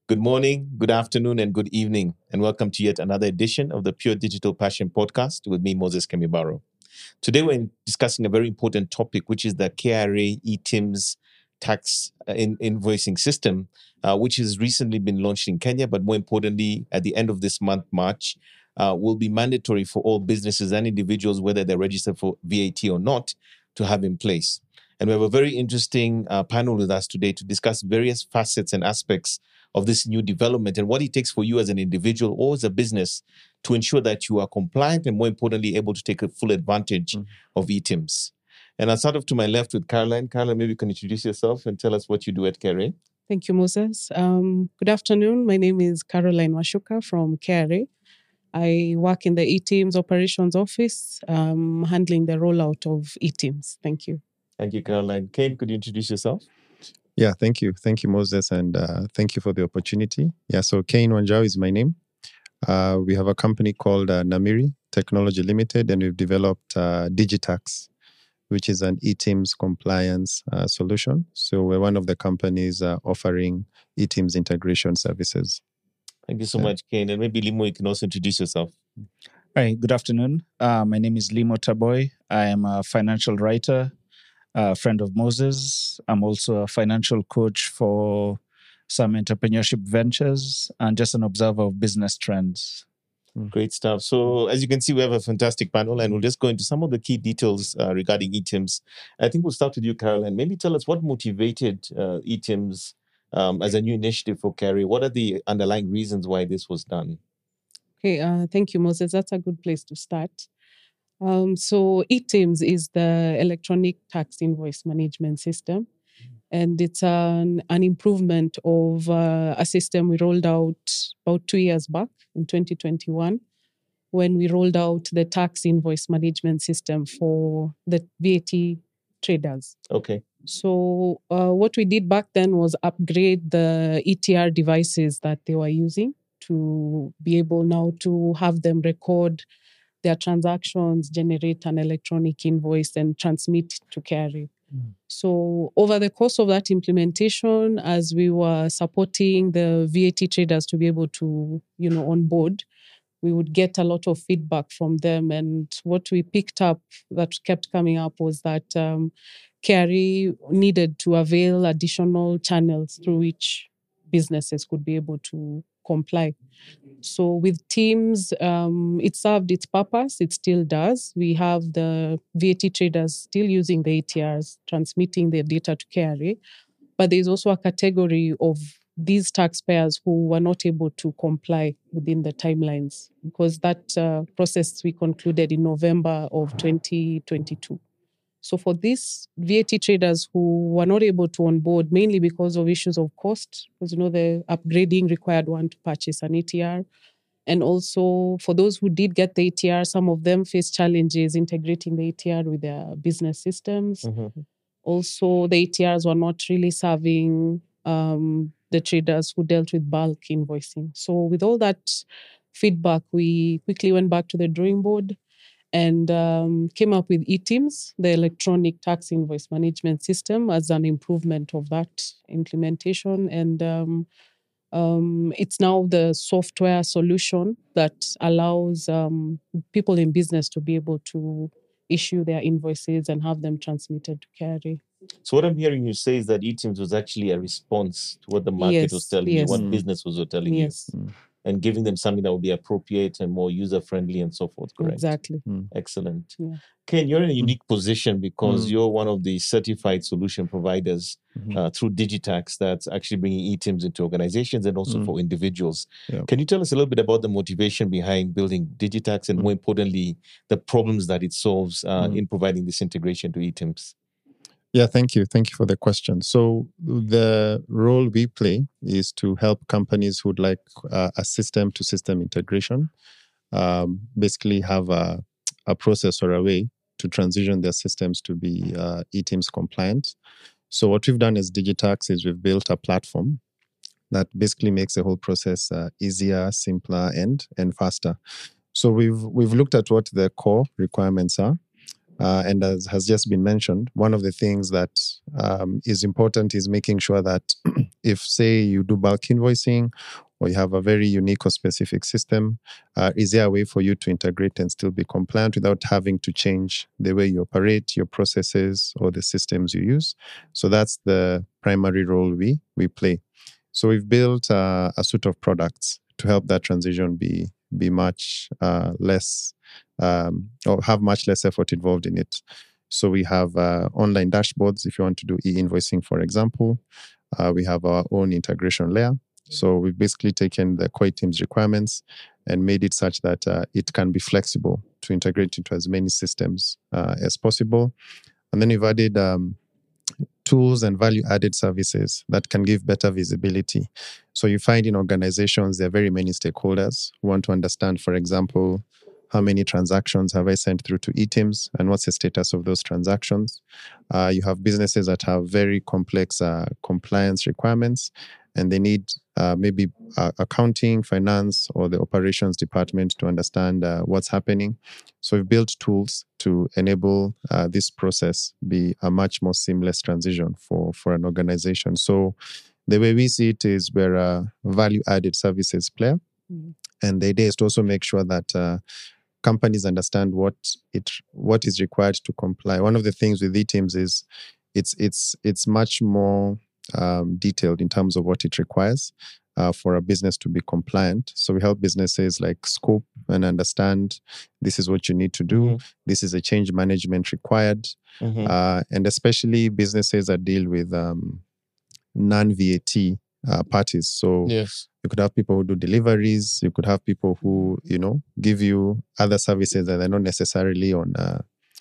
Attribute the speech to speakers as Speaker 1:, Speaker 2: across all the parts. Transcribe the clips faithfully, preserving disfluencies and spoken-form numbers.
Speaker 1: Good morning, good afternoon, and good evening, and welcome to yet another edition of the Pure Digital Passion Podcast with me, Moses Kemibaro. Today, we're discussing a very important topic, which is the K R A eTIMS tax in, invoicing system, uh, which has recently been launched in Kenya, but more importantly, at the end of this month, March, uh, will be mandatory for all businesses and individuals, whether they're registered for V A T or not, to have in place. And we have a very interesting uh, panel with us today to discuss various facets and aspects of this new development and what it takes for you as an individual or as a business to ensure that you are compliant and, more importantly, able to take a full advantage mm. of eTIMS. And I'll start off to my left with Caroline. Caroline, maybe you can introduce yourself and tell us what you do at K R A.
Speaker 2: Thank you, Moses. Um, good afternoon. My name is Caroline Washuka from K R A. I work in the eTIMS operations office, um, handling the rollout of eTIMS. Thank you.
Speaker 1: Thank you, Caroline. Kane, could you introduce yourself?
Speaker 3: Yeah, thank you. Thank you, Moses, and uh, thank you for the opportunity. Yeah, so Kane Wanjao is my name. Uh, we have a company called uh, Namiri Technology Limited, and we've developed uh, Digitax, which is an eTIMS compliance uh, solution. So we're one of the companies uh, offering eTIMS integration services.
Speaker 1: Thank you so yeah. much, Kane. And maybe Limo, you can also introduce yourself.
Speaker 4: Hi, good afternoon. Uh, my name is Limo Taboy. I am a financial writer, a friend of Moses. I'm also a financial coach for some entrepreneurship ventures and just an observer of business trends.
Speaker 1: Great stuff. So as you can see, we have a fantastic panel and we'll just go into some of the key details uh, regarding eTIMS. I think we'll start with you, Caroline. Maybe tell us what motivated uh, eTIMS um, as a new initiative for K R A. What are the underlying reasons why this was done?
Speaker 2: Okay, uh, thank you, Moses. That's a good place to start. Um, so eTIMS is the electronic tax invoice management system. And it's an, an improvement of uh, a system we rolled out about two years back in twenty twenty-one, when we rolled out the tax invoice management system for the V A T traders.
Speaker 1: Okay.
Speaker 2: So uh, what we did back then was upgrade the E T R devices that they were using to be able now to have them record their transactions, generate an electronic invoice, and transmit to K R A. So over the course of that implementation, as we were supporting the V A T traders to be able to, you know, onboard, we would get a lot of feedback from them. And what we picked up that kept coming up was that um, K R A needed to avail additional channels through which businesses could be able to comply. So with Teams, um, it served its purpose. It still does. We have the V A T traders still using the A T Rs, transmitting their data to K R A. But there's also a category of these taxpayers who were not able to comply within the timelines, because that uh, process we concluded in November of twenty twenty-two. So for these V A T traders who were not able to onboard, mainly because of issues of cost, because, you know, the upgrading required one to purchase an A T R. And also for those who did get the A T R, some of them faced challenges integrating the A T R with their business systems. Mm-hmm. Also, the A T Rs were not really serving um, the traders who dealt with bulk invoicing. So with all that feedback, we quickly went back to the drawing board and um, came up with eTIMS, the electronic tax invoice management system, as an improvement of that implementation. And um, um, it's now the software solution that allows um, people in business to be able to issue their invoices and have them transmitted to K R A.
Speaker 1: So what I'm hearing you say is that eTIMS was actually a response to what the market
Speaker 2: yes,
Speaker 1: was telling
Speaker 2: yes.
Speaker 1: you, what
Speaker 2: mm.
Speaker 1: business was telling
Speaker 2: yes.
Speaker 1: you. Mm. And giving them something that would be appropriate and more user-friendly and so forth, correct?
Speaker 2: Exactly.
Speaker 1: Mm. Excellent.
Speaker 2: Yeah.
Speaker 1: Ken, you're in a unique mm. position because mm. you're one of the certified solution providers mm-hmm. uh, through Digitax that's actually bringing eTIMS into organizations and also mm. for individuals. Yeah. Can you tell us a little bit about the motivation behind building Digitax and mm. more importantly, the problems that it solves uh, mm. in providing this integration to eTIMS?
Speaker 3: Yeah, thank you. Thank you for the question. So the role we play is to help companies who'd like uh, a system-to-system integration, um, basically have a, a process or a way to transition their systems to be uh, eTIMS compliant. So what we've done as Digitax is we've built a platform that basically makes the whole process uh, easier, simpler, and and faster. So we've we've looked at what the core requirements are. Uh, and as has just been mentioned, one of the things that um, is important is making sure that if, say, you do bulk invoicing or you have a very unique or specific system, uh, is there a way for you to integrate and still be compliant without having to change the way you operate, your processes, or the systems you use? So that's the primary role we we play. So we've built uh, a suite of products to help that transition be be much uh, less um, or have much less effort involved in it. So we have uh, online dashboards if you want to do e-invoicing, for example. Uh, we have our own integration layer. So we've basically taken the core team's requirements and made it such that uh, it can be flexible to integrate into as many systems uh, as possible. And then we've added um, tools and value-added services that can give better visibility. So you find in organizations, there are very many stakeholders who want to understand, for example, how many transactions have I sent through to eTIMS and what's the status of those transactions? Uh, you have businesses that have very complex uh, compliance requirements and they need uh, maybe uh, accounting, finance, or the operations department to understand uh, what's happening. So we've built tools to enable uh, this process be a much more seamless transition for, for an organization. So the way we see it is we're a value-added services player. Mm-hmm. And the idea is to also make sure that uh, companies understand what it what is required to comply. One of the things with eTIMS is it's it's it's much more um, detailed in terms of what it requires uh, for a business to be compliant. So we help businesses like scope and understand this is what you need to do. Mm-hmm. This is a change management required, mm-hmm. uh, and especially businesses that deal with um, non-V A T uh, parties. So
Speaker 1: yes.
Speaker 3: You could have people who do deliveries. You could have people who, you know, give you other services that are not necessarily on uh,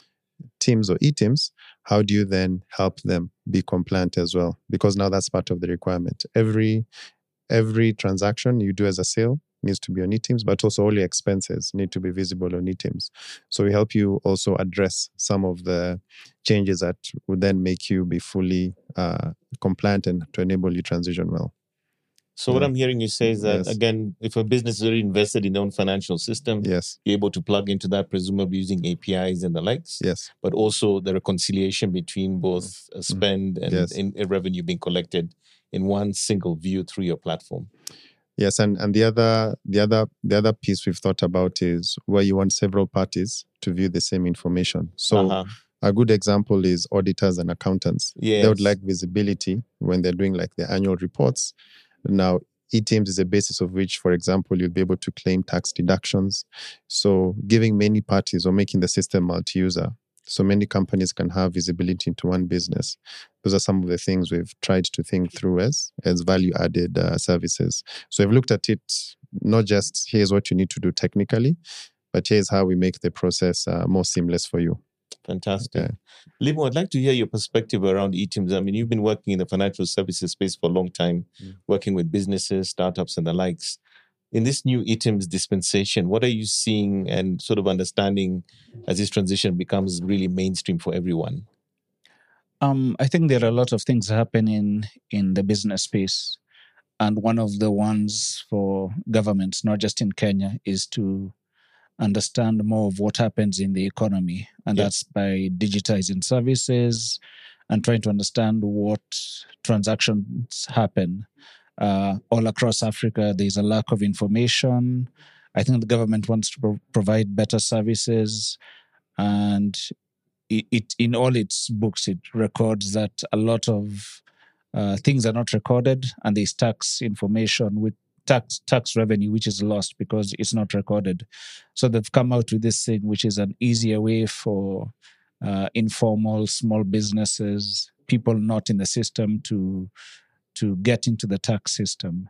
Speaker 3: Teams or eTIMS. How do you then help them be compliant as well? Because now that's part of the requirement. Every every transaction you do as a sale needs to be on eTIMS, but also all your expenses need to be visible on eTIMS. So we help you also address some of the changes that would then make you be fully uh, compliant and to enable you transition well.
Speaker 1: So yeah. What I'm hearing you say is that, yes. again, if a business is already invested in their own financial system,
Speaker 3: yes.
Speaker 1: you're able to plug into that, presumably using A P Is and the likes.
Speaker 3: Yes.
Speaker 1: But also the reconciliation between both a spend and
Speaker 3: yes.
Speaker 1: in, a revenue being collected in one single view through your platform.
Speaker 3: Yes, and, and the other the other the other piece we've thought about is where you want several parties to view the same information. So uh-huh. a good example is auditors and accountants.
Speaker 1: Yes.
Speaker 3: They would like visibility when they're doing like their annual reports. Now, eTIMS is a basis of which, for example, you'll be able to claim tax deductions. So giving many parties or making the system multi-user, so many companies can have visibility into one business. Those are some of the things we've tried to think through as, as value-added uh, services. So we've looked at it, not just here's what you need to do technically, but here's how we make the process uh, more seamless for you.
Speaker 1: Fantastic. Okay. Limo, I'd like to hear your perspective around eTIMS. I mean, you've been working in the financial services space for a long time, mm. working with businesses, startups, and the likes. In this new eTIMS dispensation, what are you seeing and sort of understanding as this transition becomes really mainstream for everyone?
Speaker 4: Um, I think there are a lot of things happening in the business space. And one of the ones for governments, not just in Kenya, is to understand more of what happens in the economy. And yeah. that's by digitizing services and trying to understand what transactions happen. Uh, all across Africa, there's a lack of information. I think the government wants to pro- provide better services. And it, it in all its books, it records that a lot of uh, things are not recorded, and there's tax information with tax tax revenue which is lost because it's not recorded. So they've come out with this thing which is an easier way for uh, informal small businesses, people not in the system, to to get into the tax system.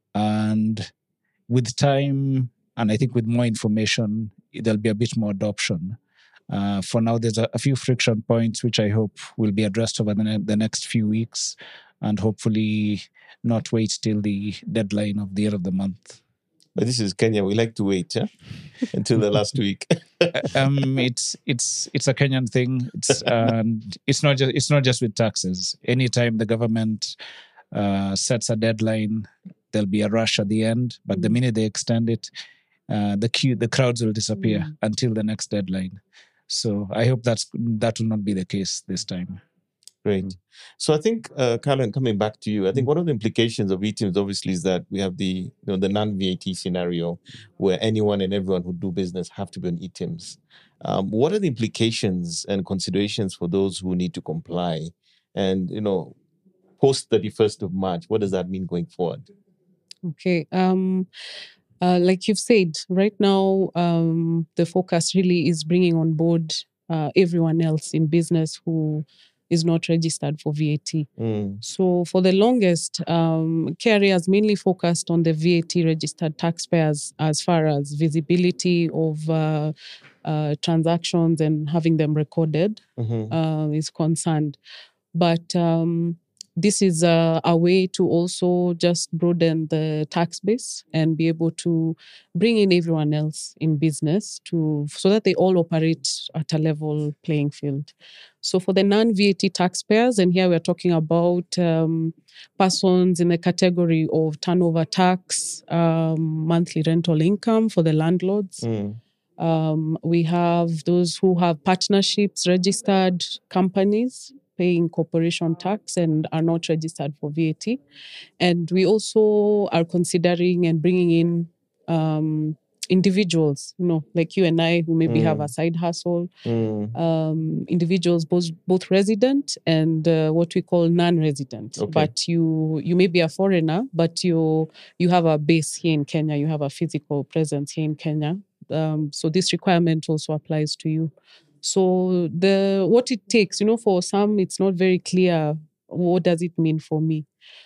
Speaker 4: And with time, and I think with more information, there'll be a bit more adoption. Uh, for now, there's a, a few friction points which I hope will be addressed over the, ne- the next few weeks, and hopefully not wait till the deadline of the end of the month.
Speaker 1: But this is Kenya. We like to wait yeah? until the last week.
Speaker 4: um, it's it's it's a Kenyan thing. It's and it's not just it's not just with taxes. Anytime the government uh, sets a deadline, there'll be a rush at the end. But mm. the minute they extend it, uh, the queue, the crowds will disappear mm. until the next deadline. So I hope that's that will not be the case this time.
Speaker 1: Great. So I think, uh, Caroline, coming back to you, I think one of the implications of E TIMS obviously is that we have the you know the non-V A T scenario where anyone and everyone who do business have to be on E TIMS. Um, what are the implications and considerations for those who need to comply? And you know, post thirty-first of March, what does that mean going forward?
Speaker 2: Okay. Um, uh, like you've said, right now um, the focus really is bringing on board uh, everyone else in business who is not registered for V A T.
Speaker 1: Mm.
Speaker 2: So for the longest, um, K R A has mainly focused on the V A T registered taxpayers as far as visibility of uh, uh, transactions and having them recorded
Speaker 1: Mm-hmm.
Speaker 2: uh, is concerned. But um, this is a, a way to also just broaden the tax base and be able to bring in everyone else in business to so that they all operate at a level playing field. So for the non-V A T taxpayers, and here we're talking about um, persons in the category of turnover tax, um, monthly rental income for the landlords.
Speaker 1: Mm.
Speaker 2: Um, we have those who have partnerships, registered companies paying corporation tax and are not registered for V A T. And we also are considering and bringing in um, individuals, you know, like you and I, who maybe
Speaker 1: Mm.
Speaker 2: have a side hustle,
Speaker 1: Mm.
Speaker 2: um, individuals, both both resident and uh, what we call non-resident.
Speaker 1: Okay.
Speaker 2: But you you may be a foreigner, but you you have a base here in Kenya. You have a physical presence here in Kenya. Um, so this requirement also applies to you. So the what it takes, you know, for some it's not very clear. What does it mean for me?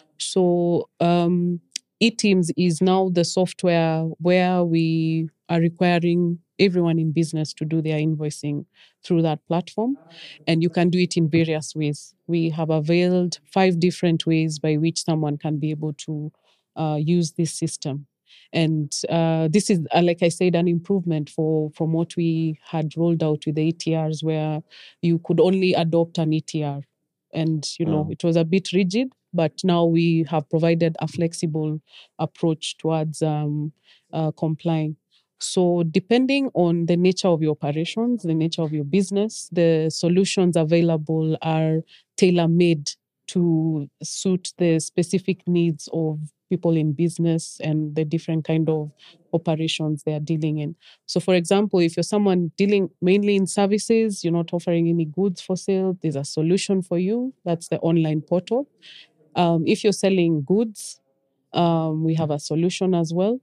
Speaker 2: So um, E TIMS is now the software where we are requiring everyone in business to do their invoicing through that platform. And you can do it in various ways. We have availed five different ways by which someone can be able to uh, use this system. And uh, this is, uh, like I said, an improvement for from what we had rolled out with the E T Rs, where you could only adopt an E T R. And, you know,
Speaker 1: Oh.
Speaker 2: it was a bit rigid, but now we have provided a flexible approach towards um, uh, complying. So depending on the nature of your operations, the nature of your business, the solutions available are tailor-made to suit the specific needs of people in business and the different kind of operations they are dealing in. So for example, if you're someone dealing mainly in services, you're not offering any goods for sale, there's a solution for you. That's the online portal. Um, if you're selling goods, um, we have a solution as well.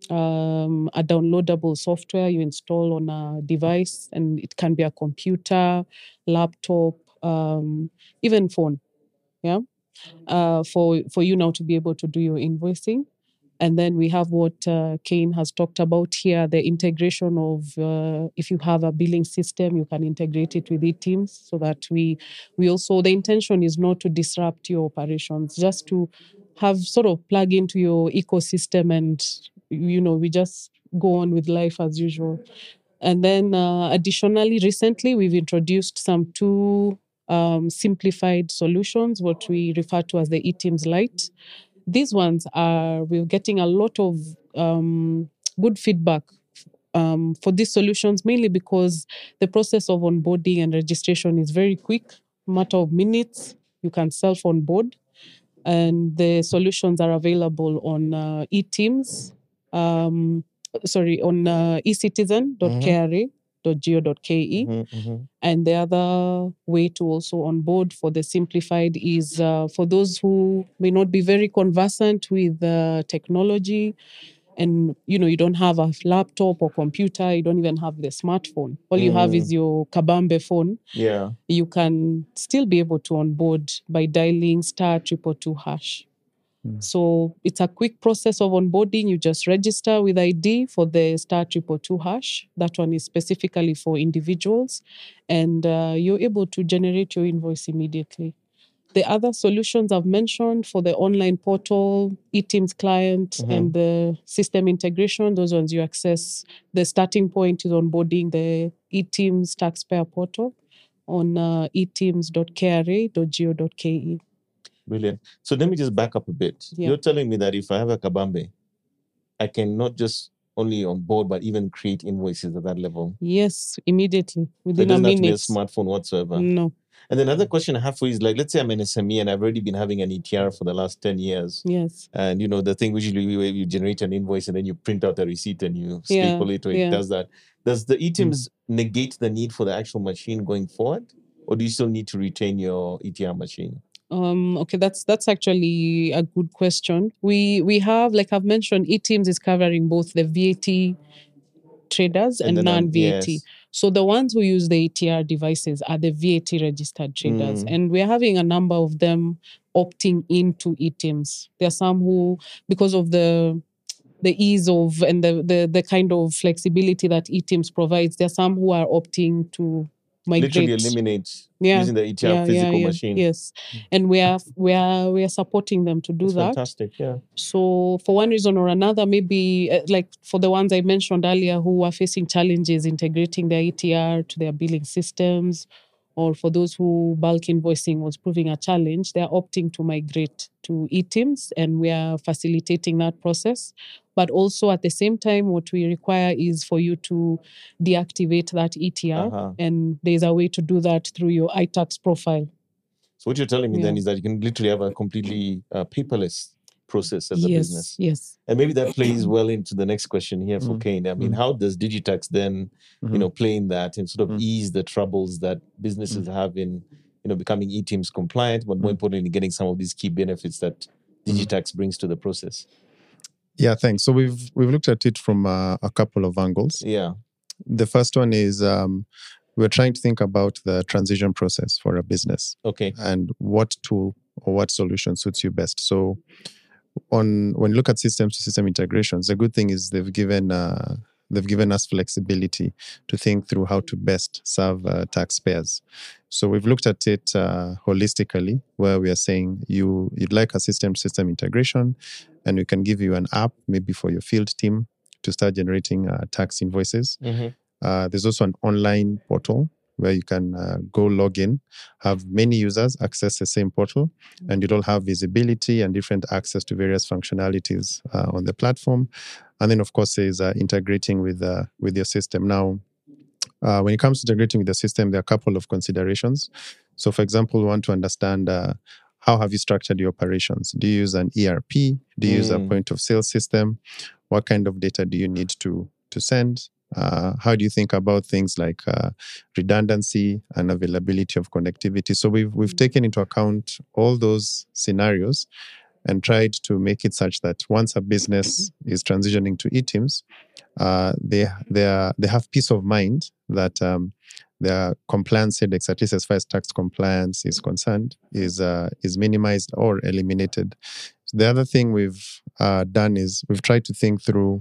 Speaker 2: Um, a downloadable software you install on a device, and it can be a computer, laptop, um, even phone. Yeah, uh, for for you now to be able to do your invoicing. And then we have what uh, Kane has talked about here, the integration of, uh, if you have a billing system, you can integrate it with E TIMS so that we, we also, the intention is not to disrupt your operations, just to have sort of plug into your ecosystem and, you know, we just go on with life as usual. And then uh, additionally, recently, we've introduced some two um, simplified solutions, what we refer to as the E TIMS Lite. These ones are, we're getting a lot of um, good feedback um, for these solutions, mainly because the process of onboarding and registration is very quick, matter of minutes, you can self-onboard. And the solutions are available on uh, E TIMS, um, sorry, on uh, e citizen dot k r a dot go dot k e.
Speaker 1: Mm-hmm, mm-hmm.
Speaker 2: And the other way to also onboard for the simplified is uh, for those who may not be very conversant with uh, technology, and you know you don't have a laptop or computer, you don't even have the smartphone. All you have
Speaker 1: Mm.
Speaker 2: is your Kabambe phone.
Speaker 1: Yeah.
Speaker 2: You can still be able to onboard by dialing star triple two hash. So it's a quick process of onboarding. You just register with I D for the star triple two hash. That one is specifically for individuals, and uh, you're able to generate your invoice immediately. The other solutions I've mentioned for the online portal, E TIMS client,
Speaker 1: Mhm.
Speaker 2: and the system integration, those ones you access. The starting point is onboarding the E TIMS taxpayer portal on uh, e tims dot k r a dot go dot k e.
Speaker 1: Brilliant. So let me just back up a bit.
Speaker 2: Yeah.
Speaker 1: You're telling me that if I have a Kabambe, I can not just only on board, but even create invoices at that level.
Speaker 2: Yes, immediately
Speaker 1: So it
Speaker 2: within a
Speaker 1: doesn't have to be a
Speaker 2: minute.
Speaker 1: smartphone whatsoever.
Speaker 2: No.
Speaker 1: And then another question I have for you is like, let's say I'm an S M E and I've already been having an E T R for the last ten years.
Speaker 2: Yes.
Speaker 1: And, you know, the thing usually where you generate an invoice and then you print out a receipt and you
Speaker 2: Yeah,
Speaker 1: staple it or it
Speaker 2: yeah.
Speaker 1: does that. Does the E T I M S negate the need for the actual machine going forward? Or do you still need to retain your E T R machine?
Speaker 2: Um, okay, that's that's actually a good question. We we have, like I've mentioned, E T I M S is covering both the V A T traders and,
Speaker 1: And then, um,
Speaker 2: non-V A T.
Speaker 1: yes.
Speaker 2: So the ones who use the E T R devices are the V A T registered traders,
Speaker 1: Mm.
Speaker 2: and we're having a number of them opting into E T I M S. There are some who, because of the the ease of and the the the kind of flexibility that E T I M S provides, there are some who are opting to migrate.
Speaker 1: Literally eliminate
Speaker 2: Yeah,
Speaker 1: using the E T R
Speaker 2: yeah,
Speaker 1: physical
Speaker 2: yeah, yeah.
Speaker 1: machine.
Speaker 2: Yes, and we are we are we are supporting them to do
Speaker 1: That's
Speaker 2: that.
Speaker 1: fantastic, yeah.
Speaker 2: So for one reason or another, maybe uh, like for the ones I mentioned earlier who are facing challenges integrating their E T R to their billing systems, or for those who bulk invoicing was proving a challenge, they're opting to migrate to E T I M S, and we are facilitating that process. But also at the same time, what we require is for you to deactivate that E T R,
Speaker 1: Uh-huh.
Speaker 2: and there's a way to do that through your iTax profile.
Speaker 1: So what you're telling me
Speaker 2: Yeah.
Speaker 1: then is that you can literally have a completely uh, paperless process as a
Speaker 2: Yes,
Speaker 1: business.
Speaker 2: yes.
Speaker 1: And maybe that plays well into the next question here for
Speaker 3: Mm.
Speaker 1: Kane. I mean,
Speaker 3: Mm.
Speaker 1: how does Digitax then, you
Speaker 3: Mhm.
Speaker 1: know, play in that and sort of
Speaker 3: Mm.
Speaker 1: ease the troubles that businesses have in, you know, becoming E T I M S compliant, but more
Speaker 3: Mm.
Speaker 1: importantly, getting some of these key benefits that Digitax brings to the process?
Speaker 3: Yeah, thanks. So we've we've looked at it from uh, a couple of angles.
Speaker 1: Yeah.
Speaker 3: The first one is um, we're trying to think about the transition process for a business
Speaker 1: Okay.
Speaker 3: and what tool or what solution suits you best. So on when you look at systems to system integrations, the good thing is they've given uh, they've given us flexibility to think through how to best serve uh, taxpayers. So we've looked at it uh, holistically, where we are saying you you'd like a system to system integration, and we can give you an app maybe for your field team to start generating uh, tax invoices.
Speaker 1: Mm-hmm.
Speaker 3: Uh, there's also an online portal where you can uh, go log in, have many users access the same portal, and you'll have visibility and different access to various functionalities uh, on the platform. And then, of course, is uh, integrating with uh, with your system. Now, uh, when it comes to integrating with the system, there are a couple of considerations. So, for example, we want to understand uh, how have you structured your operations? Do you use an E R P? Do you use a
Speaker 1: Mm.
Speaker 3: point of sale system? What kind of data do you need to to send? Uh, how do you think about things like uh, redundancy and availability of connectivity? So we've we've taken into account all those scenarios and tried to make it such that once a business is transitioning to E T I M S, uh, they they are, they have peace of mind that um, their compliance headaches, at least as far as tax compliance is concerned, is uh, is minimized or eliminated. So the other thing we've uh, done is we've tried to think through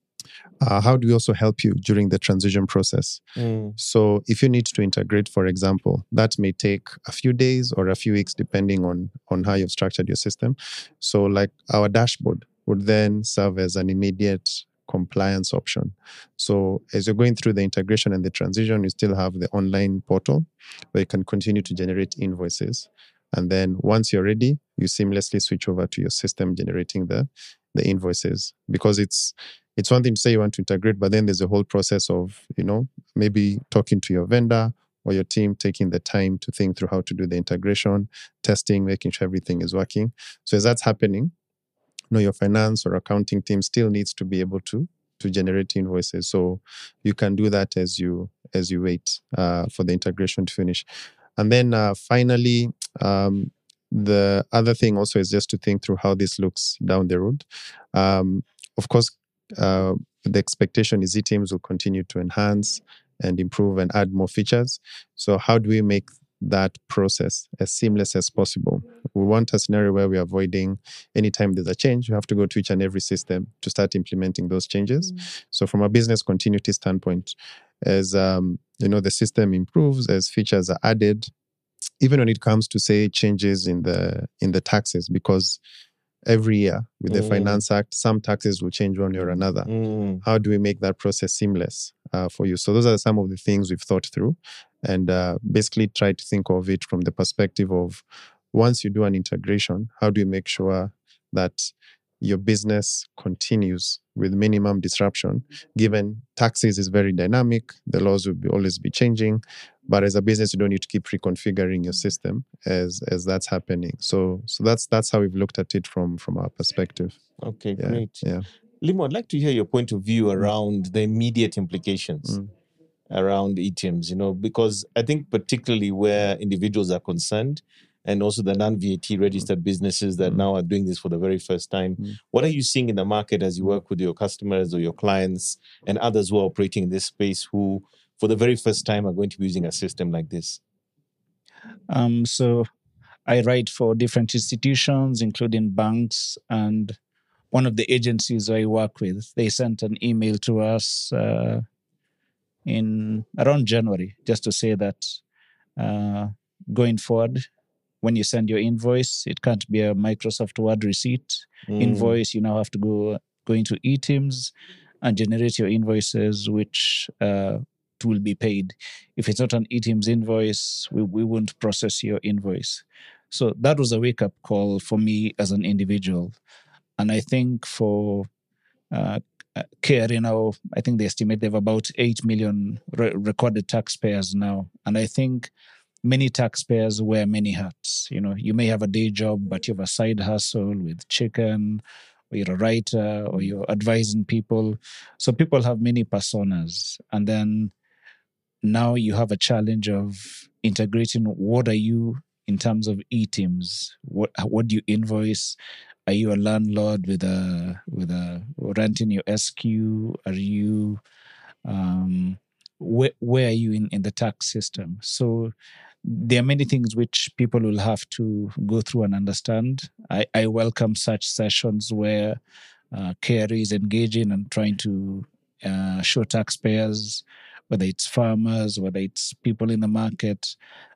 Speaker 3: uh, how do we also help you during the transition process.
Speaker 1: Mm.
Speaker 3: So if you need to integrate, for example, that may take a few days or a few weeks, depending on, on how you've structured your system. So like our dashboard would then serve as an immediate compliance option. So as you're going through the integration and the transition, you still have the online portal where you can continue to generate invoices. And then once you're ready, you seamlessly switch over to your system generating the, the invoices. Because it's it's one thing to say you want to integrate, but then there's a whole process of, you know, maybe talking to your vendor or your team, taking the time to think through how to do the integration, testing, making sure everything is working. So as that's happening, you know, your finance or accounting team still needs to be able to to generate invoices. So you can do that as you as you wait uh, for the integration to finish. And then uh, finally, um, the other thing also is just to think through how this looks down the road. Um, of course, uh, the expectation is E T I M S will continue to enhance and improve and add more features. So how do we make that process as seamless as possible? We want a scenario where we're avoiding anytime there's a change, you have to go to each and every system to start implementing those changes. Mm. So from a business continuity standpoint, as um, you know, the system improves, as features are added, even when it comes to say changes in the in the taxes, because every year with the mm. Finance Act, some taxes will change one way or another. Mm. How do we make that process seamless uh, for you? So those are some of the things we've thought through and uh, basically try to think of it from the perspective of once you do an integration, how do you make sure that your business continues with minimum disruption, given taxes is very dynamic, the laws will be, always be changing. But as a business, you don't need to keep reconfiguring your system as as that's happening. So so that's that's how we've looked at it from from our perspective.
Speaker 1: Okay,
Speaker 3: Yeah,
Speaker 1: great.
Speaker 3: yeah.
Speaker 1: Limo, I'd like to hear your point of view around the immediate implications
Speaker 3: Mm.
Speaker 1: around E T I Ms, you know, because I think particularly where individuals are concerned and also the non-V A T registered businesses that
Speaker 3: Mm.
Speaker 1: now are doing this for the very first time,
Speaker 3: Mm.
Speaker 1: what are you seeing in the market as you work with your customers or your clients and others who are operating in this space who, for the very first time, are going to be using a system like this?
Speaker 4: Um, so I write for different institutions, including banks, and one of the agencies I work with, they sent an email to us uh, in around January, just to say that uh, going forward, when you send your invoice, it can't be a Microsoft Word receipt
Speaker 1: Mm.
Speaker 4: invoice. You now have to go go into E T I Ms and generate your invoices, which uh, will be paid. If it's not an E T I Ms invoice, we, we won't process your invoice. So that was a wake up call for me as an individual. And I think for uh, K R A now, I think they estimate they have about eight million re- recorded taxpayers now. And I think many taxpayers wear many hats. You know, you may have a day job, but you have a side hustle with chicken, or you're a writer, or you're advising people. So people have many personas. And then now you have a challenge of integrating what are you in terms of E T I Ms? What what do you invoice? Are you a landlord with a with a renting your S Q? Are you um, where where are you in, in the tax system? So there are many things which people will have to go through and understand. I, I welcome such sessions where uh, K R A is engaging and trying to uh, show taxpayers, whether it's farmers, whether it's people in the market,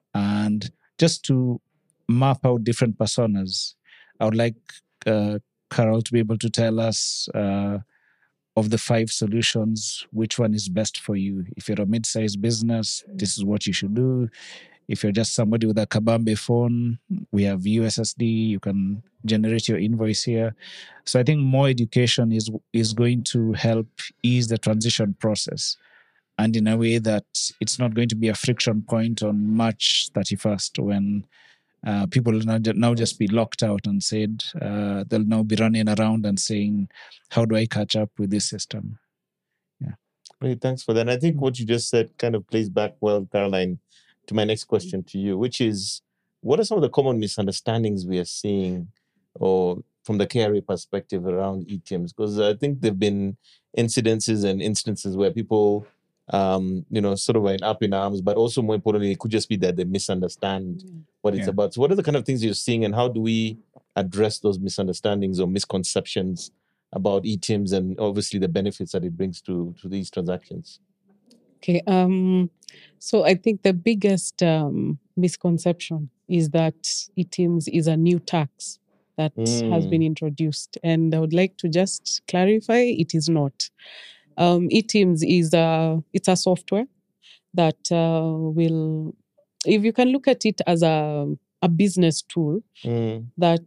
Speaker 4: and just to map out different personas. I would like uh, Carol to be able to tell us uh, of the five solutions, which one is best for you. If you're a mid-sized business, this is what you should do. If you're just somebody with a Kabambe phone, we have U S S D. You can generate your invoice here. So I think more education is is going to help ease the transition process, and in a way that it's not going to be a friction point on March thirty-first when uh, people will now, now just be locked out and said uh, they'll now be running around and saying, "How do I catch up with this system?" Yeah.
Speaker 1: Great, thanks for that. And I think what you just said kind of plays back well, Caroline, to my next question to you, which is, what are some of the common misunderstandings we are seeing, or from the K R A perspective, around E T I Ms? Because I think there've been incidences and instances where people, um, you know, sort of are up in arms, but also more importantly, it could just be that they misunderstand what it's
Speaker 4: Yeah.
Speaker 1: about. So what are the kind of things you're seeing, and how do we address those misunderstandings or misconceptions about E T I Ms and obviously the benefits that it brings to, to these transactions?
Speaker 2: Okay. Um, so I think the biggest um, misconception is that E T I Ms is a new tax that has been
Speaker 1: Mm.
Speaker 2: introduced. And I would like to just clarify, it is not. Um, E T I Ms is a, it's a software that uh, will, if you can look at it as a, a business tool
Speaker 1: Mm.
Speaker 2: that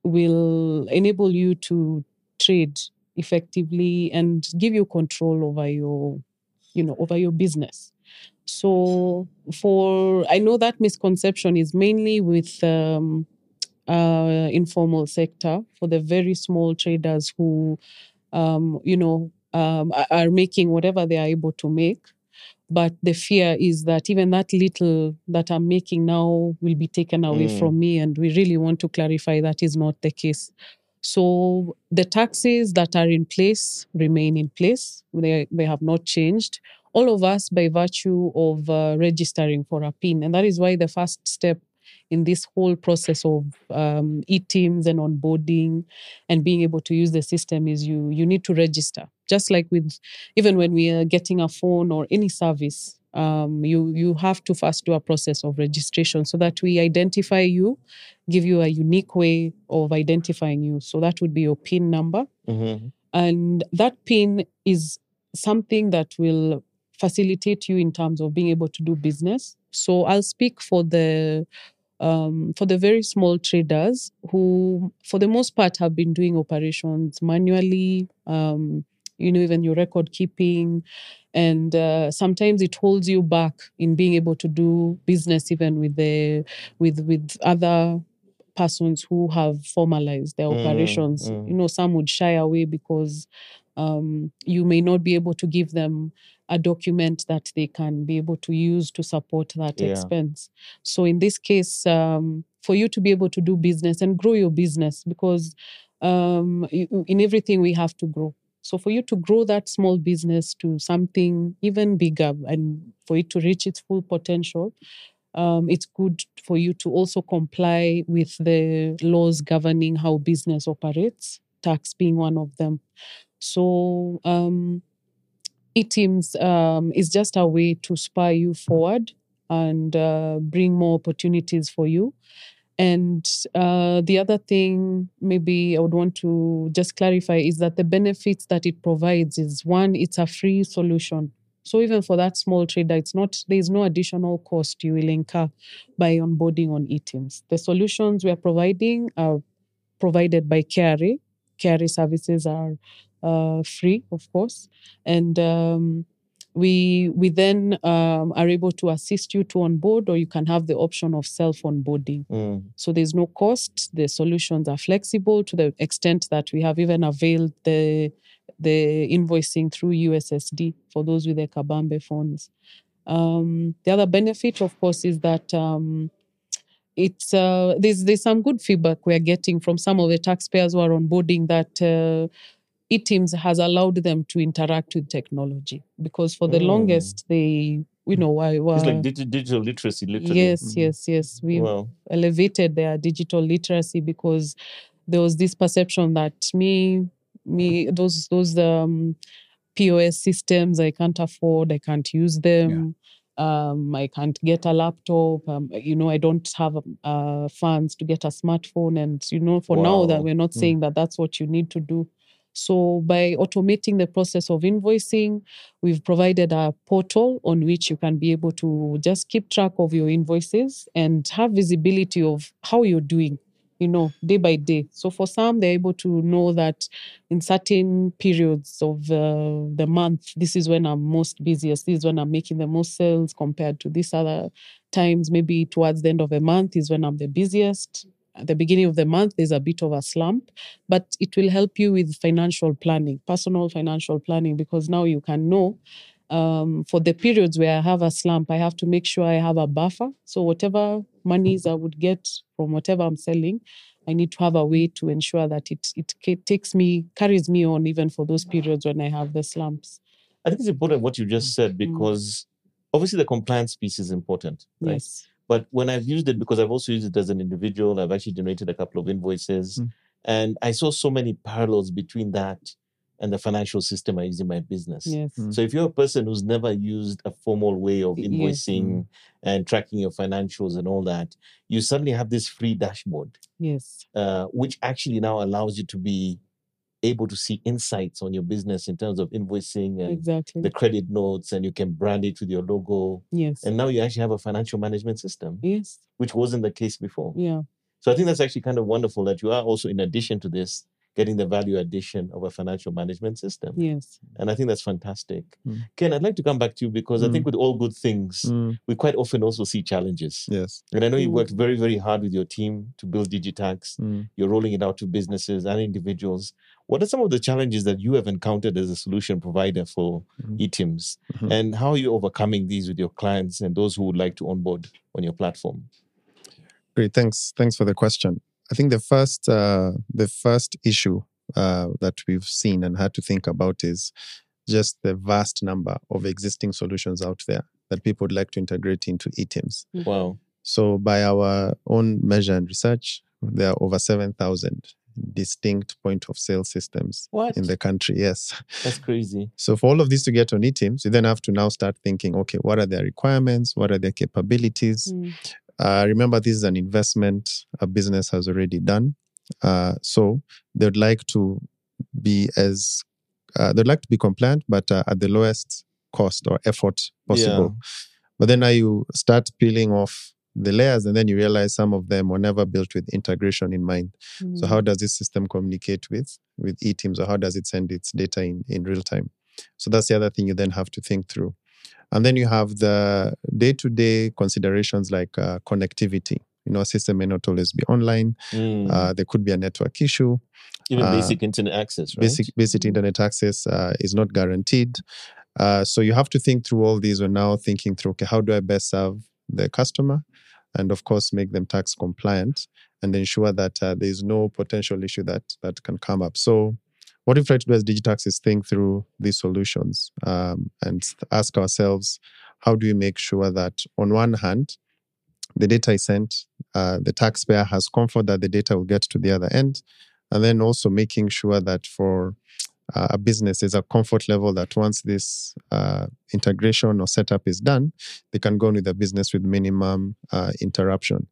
Speaker 2: will enable you to trade effectively and give you control over your, you know, over your business. So for, I know that misconception is mainly with um, uh, informal sector, for the very small traders who, um, you know, um, are- are making whatever they are able to make. But the fear is that even that little that I'm making now will be taken away
Speaker 1: Mm.
Speaker 2: from me. And we really want to clarify that is not the case. So the taxes that are in place remain in place. They, they have not changed. All of us, by virtue of uh, registering for a PIN. And that is why the first step in this whole process of um, E T I Ms and onboarding and being able to use the system is you you need to register. Just like with, even when we are getting a phone or any service, um, you you have to first do a process of registration so that we identify you, give you a unique way of identifying you. So that would be your PIN number.
Speaker 1: Mm-hmm.
Speaker 2: And that PIN is something that will facilitate you in terms of being able to do business. So I'll speak for the um, for the very small traders who, for the most part, have been doing operations manually, um, you know, even your record keeping. And uh, sometimes it holds you back in being able to do business even with the with with other persons who have formalized their
Speaker 1: Mm,
Speaker 2: operations.
Speaker 1: mm.
Speaker 2: You know, some would shy away because um, you may not be able to give them a document that they can be able to use to support that
Speaker 1: Yeah.
Speaker 2: expense. So in this case, um, for you to be able to do business and grow your business, because um, in everything we have to grow. So for you to grow that small business to something even bigger and for it to reach its full potential, um, it's good for you to also comply with the laws governing how business operates, tax being one of them. So um, eTeams um, is just a way to spur you forward and uh, bring more opportunities for you. And uh, the other thing, maybe I would want to just clarify, is that the benefits that it provides is one, it's a free solution. So even for that small trader, it's not there's no additional cost you will incur by onboarding on eTeams. The solutions we are providing are provided by K R A. K R A services are uh, free, of course, and um, we we then um, are able to assist you to onboard, or you can have the option of self onboarding.
Speaker 1: Mm.
Speaker 2: So there's no cost. The solutions are flexible to the extent that we have even availed the the invoicing through U S S D for those with the Kabambe phones. Um, the other benefit, of course, is that um, it's uh, there's there's some good feedback we're getting from some of the taxpayers who are onboarding that uh, eTeams has allowed them to interact with technology, because for the
Speaker 1: Mm.
Speaker 2: longest they, you know, were, were
Speaker 1: It's like digi- digital literacy, literally.
Speaker 2: yes,
Speaker 3: Mm.
Speaker 2: yes, yes. We
Speaker 1: Wow.
Speaker 2: elevated their digital literacy because there was this perception that me, me, those those um, P O S systems I can't afford, I can't use them. Um, I can't get a laptop. Um, you know, I don't have uh, funds to get a smartphone. And you know, for now that
Speaker 1: Wow.
Speaker 2: we're not
Speaker 3: Mm.
Speaker 2: saying that that's what you need to do. So by automating the process of invoicing, we've provided a portal on which you can be able to just keep track of your invoices and have visibility of how you're doing, you know, day by day. So for some, they're able to know that in certain periods of uh, the month, this is when I'm most busiest, this is when I'm making the most sales compared to these other times. Maybe towards the end of the month is when I'm the busiest. At the beginning of the month, there's a bit of a slump, but it will help you with financial planning, personal financial planning, because now you can know um, for the periods where I have a slump, I have to make sure I have a buffer. So whatever monies I would get from whatever I'm selling, I need to have a way to ensure that it it ca- takes me, carries me on even for those periods when I have the slumps.
Speaker 1: I think it's important what you just said, because obviously the compliance piece is important, right?
Speaker 2: Yes.
Speaker 1: But when I've used it, because I've also used it as an individual, I've actually generated a couple of invoices,
Speaker 3: Mm.
Speaker 1: and I saw so many parallels between that and the financial system I use in my business.
Speaker 2: Yes.
Speaker 3: Mm.
Speaker 1: So if you're a person who's never used a formal way of
Speaker 2: Yes.
Speaker 1: invoicing and tracking your financials and all that, you suddenly have this free dashboard,
Speaker 2: Yes.
Speaker 1: uh, which actually now allows you to be able to see insights on your business in terms of invoicing and
Speaker 2: Exactly.
Speaker 1: the credit notes, and you can brand it with your logo.
Speaker 2: Yes.
Speaker 1: And now you actually have a financial management system,
Speaker 2: Yes.
Speaker 1: which wasn't the case before.
Speaker 2: Yeah.
Speaker 1: So I think that's actually kind of wonderful that you are also, in addition to this, getting the value addition of a financial management system.
Speaker 2: Yes.
Speaker 1: And I think that's fantastic.
Speaker 3: Mm.
Speaker 1: Ken, I'd like to come back to you, because I think
Speaker 3: Mm.
Speaker 1: with all good things,
Speaker 3: Mm.
Speaker 1: we quite often also see challenges.
Speaker 3: Yes.
Speaker 1: And I know you
Speaker 2: Mm.
Speaker 1: worked very, very hard with your team to build Digitax.
Speaker 3: Mm.
Speaker 1: You're rolling it out to businesses and individuals. What are some of the challenges that you have encountered as a solution provider for
Speaker 3: Mm.
Speaker 1: eTeams?
Speaker 3: Mhm.
Speaker 1: And how are you overcoming these with your clients and those who would like to onboard on your platform?
Speaker 3: Great. Thanks. Thanks for the question. I think the first uh, the first issue uh, that we've seen and had to think about is just the vast number of existing solutions out there that people would like to integrate into eTeams.
Speaker 1: Wow.
Speaker 3: So by our own measure and research, there are over seven thousand distinct point of sale systems
Speaker 1: What?
Speaker 3: in the country. Yes.
Speaker 1: That's crazy.
Speaker 3: So for all of this to get on eTeams, you then have to now start thinking, okay, what are their requirements? What are their capabilities?
Speaker 2: Mm.
Speaker 3: Uh, remember, this is an investment a business has already done. Uh, so they'd like to be as, uh, they'd like to be compliant, but uh, at the lowest cost or effort possible.
Speaker 1: Yeah.
Speaker 3: But then now you start peeling off the layers, and then you realize some of them were never built with integration in mind.
Speaker 2: Mm.
Speaker 3: So how does this system communicate with with eTeams, or how does it send its data in, in real time? So that's the other thing you then have to think through. And then you have the day-to-day considerations like uh, connectivity. You know, a system may not always be online.
Speaker 1: Mm.
Speaker 3: Uh, there could be a network issue.
Speaker 1: Even
Speaker 3: uh,
Speaker 1: basic internet access, right?
Speaker 3: Basic basic internet access uh, is not guaranteed. Uh, so you have to think through all these. We're now thinking through, okay, how do I best serve the customer? And of course, make them tax compliant and ensure that uh, there's no potential issue that that can come up. So what we've tried to do as Digitax is think through these solutions um, and ask ourselves, how do we make sure that on one hand, the data is sent, uh, the taxpayer has comfort that the data will get to the other end, and then also making sure that for uh, a business, there's a comfort level that once this uh, integration or setup is done, they can go on with the business with minimum uh, interruption.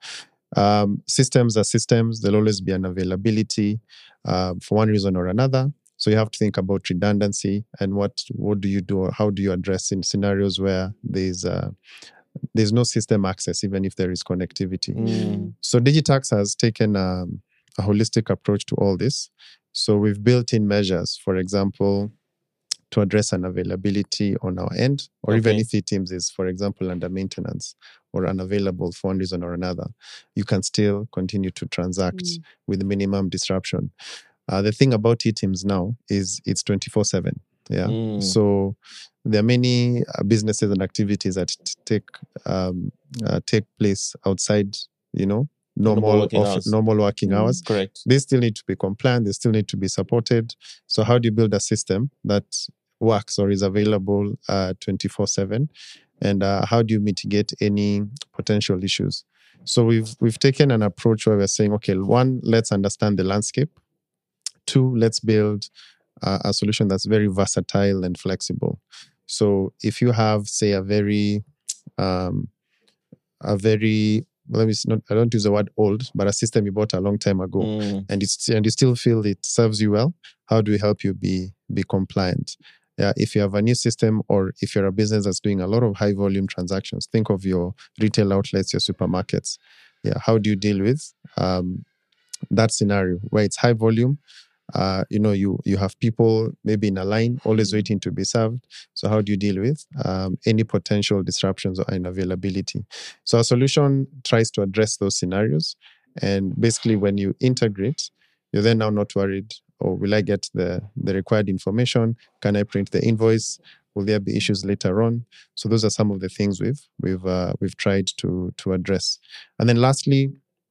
Speaker 3: Um, systems are systems. There'll always be an availability uh, for one reason or another. So you have to think about redundancy and what what do you do, or how do you address in scenarios where there's uh, there's no system access, even if there is connectivity.
Speaker 1: Mm.
Speaker 3: So Digitax has taken um, a holistic approach to all this. So we've built in measures, for example, to address an availability on our end, or
Speaker 1: Okay.
Speaker 3: even if eTeams is, for example, under maintenance or unavailable for one reason or another, you can still continue to transact
Speaker 2: Mm.
Speaker 3: with minimum disruption. Uh, the thing about eTeams now is it's twenty-four seven. Yeah.
Speaker 1: Mm.
Speaker 3: So there are many uh, businesses and activities that t- take um, uh, take place outside, you know, normal
Speaker 1: Normal working
Speaker 3: off-
Speaker 1: hours.
Speaker 3: normal working
Speaker 2: Mm.
Speaker 3: hours.
Speaker 1: Correct.
Speaker 3: They still need to be compliant. They still need to be supported. So how do you build a system that works or is available uh, twenty-four seven? And uh, how do you mitigate any potential issues? So we've we've taken an approach where we're saying, okay, one, let's understand the landscape. Two, let's build uh, a solution that's very versatile and flexible. So if you have, say, a very, um, a very, let me s- not, I don't use the word old, but a system you bought a long time ago,
Speaker 1: Mm.
Speaker 3: and it's and you still feel it serves you well, how do we help you be be compliant? Yeah, if you have a new system, or if you're a business that's doing a lot of high volume transactions, think of your retail outlets, your supermarkets. Yeah, how do you deal with um, that scenario where it's high volume? Uh, you know, you you have people maybe in a line, always
Speaker 2: Mm.
Speaker 3: waiting to be served. So how do you deal with um, any potential disruptions or unavailability? So our solution tries to address those scenarios. And basically, when you integrate, you're then now not worried, oh, will I get the, the required information? Can I print the invoice? Will there be issues later on? So those are some of the things we've we've uh, we've tried to to address. And then lastly,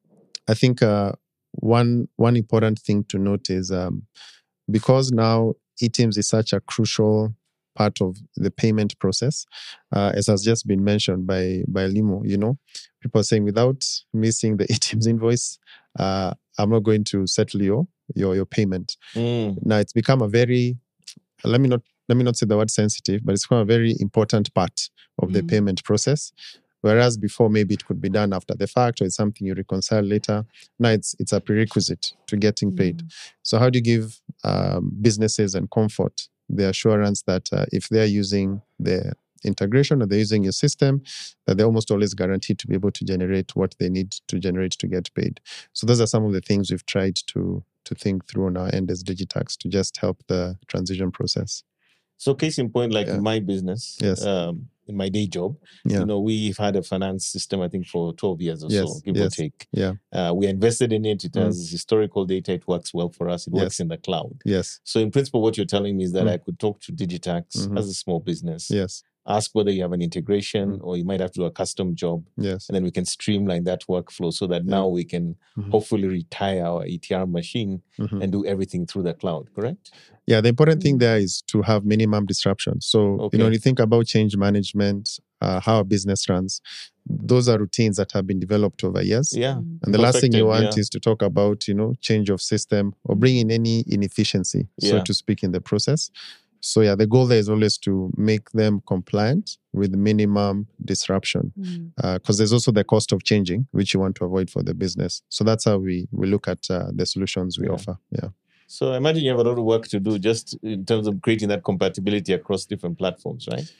Speaker 3: I think uh, one one important thing to note is um, because now eTeams is such a crucial part of the payment process, uh, as has just been mentioned by by Limo. You know, people are saying without missing the eTeams invoice, uh, I'm not going to settle your your your payment.
Speaker 1: Mm.
Speaker 3: Now it's become a very let me not let me not say the word sensitive, but it's become a very important part of the
Speaker 2: Mm.
Speaker 3: payment process. Whereas before maybe it could be done after the fact, or it's something you reconcile later. Now it's it's a prerequisite to getting paid.
Speaker 2: Mm.
Speaker 3: So how do you give um, businesses and comfort the assurance that uh, if they're using the integration or they're using your system, that they're almost always guaranteed to be able to generate what they need to generate to get paid? So those are some of the things we've tried to to think through on our end as Digitax to just help the transition process.
Speaker 1: So case in point, like
Speaker 3: Yeah.
Speaker 1: in my business,
Speaker 3: Yes.
Speaker 1: um, in my day job,
Speaker 3: Yeah.
Speaker 1: you know, we've had a finance system, I think, for twelve years or
Speaker 3: Yes,
Speaker 1: so, give or
Speaker 3: yes.
Speaker 1: take.
Speaker 3: Yeah.
Speaker 1: Uh, we invested in it. It
Speaker 3: Mm.
Speaker 1: has historical data. It works well for us. It
Speaker 3: Yes.
Speaker 1: works in the cloud.
Speaker 3: Yes.
Speaker 1: So in principle, what you're telling me is that
Speaker 3: Mm.
Speaker 1: I could talk to Digitax
Speaker 3: Mhm.
Speaker 1: as a small business,
Speaker 3: Yes.
Speaker 1: ask whether you have an integration
Speaker 3: Mm.
Speaker 1: or you might have to do a custom job,
Speaker 3: Yes.
Speaker 1: and then we can streamline that workflow so that
Speaker 3: Yeah.
Speaker 1: now we can
Speaker 3: Mhm.
Speaker 1: hopefully retire our E T R machine
Speaker 3: Mhm.
Speaker 1: and do everything through the cloud, correct?
Speaker 3: Yeah, the important thing
Speaker 2: Mm.
Speaker 3: there is to have minimum disruption. So, you know,
Speaker 1: Okay.
Speaker 3: when you think about change management, uh, how a business runs, those are routines that have been developed over years.
Speaker 1: Yeah.
Speaker 2: Mm.
Speaker 3: And the last thing you
Speaker 1: Perfected,
Speaker 3: want
Speaker 1: yeah.
Speaker 3: is to talk about, you know, change of system or bring in any inefficiency, so
Speaker 1: Yeah.
Speaker 3: to speak, in the process. So yeah, the goal there is always to make them compliant with minimum disruption,
Speaker 2: Mm.
Speaker 3: because there's also the cost of changing, which you want to avoid for the business. So that's how we we look at uh, the solutions we
Speaker 1: Yeah.
Speaker 3: offer. Yeah.
Speaker 1: So I imagine you have a lot of work to do just in terms of creating that compatibility across different platforms, right?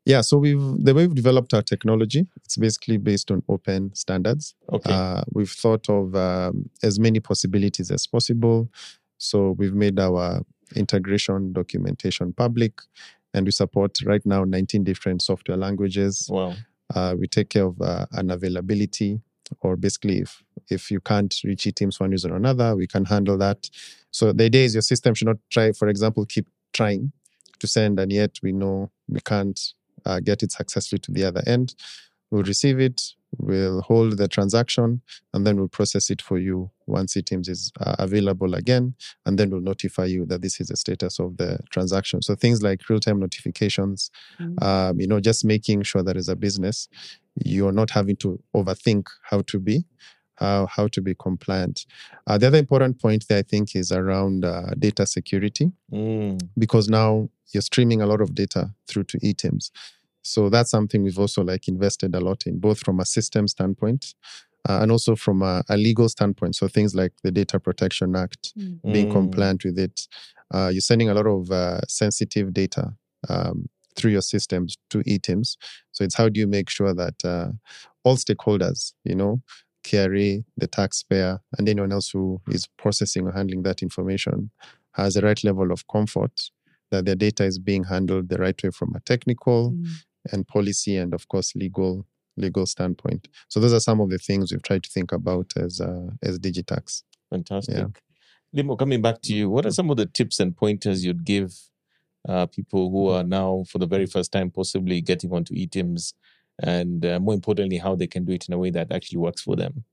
Speaker 3: Yeah, so we've the way we've developed our technology, it's basically based on open standards.
Speaker 1: Okay.
Speaker 3: Uh, we've thought of um, as many possibilities as possible. So we've made our integration documentation public, and we support right now nineteen different software languages.
Speaker 1: Wow.
Speaker 3: Uh, we take care of uh, unavailability, or basically if if you can't reach eTeams for one reason or another, we can handle that. So the idea is your system should not try, for example, keep trying to send, and yet we know we can't uh, get it successfully to the other end. We'll receive it, we'll hold the transaction, and then we'll process it for you once eTeams is uh, available again, and then we'll notify you that this is the status of the transaction. So things like real-time notifications,
Speaker 2: Mm.
Speaker 3: um, you know, just making sure that as a business, you're not having to overthink how to be, how, how to be compliant. Uh, the other important point there, I think, is around uh, data security,
Speaker 1: Mm.
Speaker 3: because now you're streaming a lot of data through to eTeams. So that's something we've also like invested a lot in, both from a system standpoint uh, and also from a, a legal standpoint. So things like the Data Protection Act,
Speaker 2: Mm.
Speaker 3: being
Speaker 1: Mm.
Speaker 3: compliant with it. Uh, you're sending a lot of uh, sensitive data um, through your systems to eTeams. So it's how do you make sure that uh, all stakeholders, you know, K R A, the taxpayer, and anyone else who is processing or handling that information has the right level of comfort that their data is being handled the right way from a technical
Speaker 2: Mm.
Speaker 3: and policy and, of course, legal legal standpoint. So those are some of the things we've tried to think about as uh, as Digitax.
Speaker 1: Fantastic.
Speaker 3: Yeah.
Speaker 1: Limo, coming back to you, what are some of the tips and pointers you'd give uh, people who are now, for the very first time, possibly getting onto eTeams, and uh, more importantly, how they can do it in a way that actually works for them?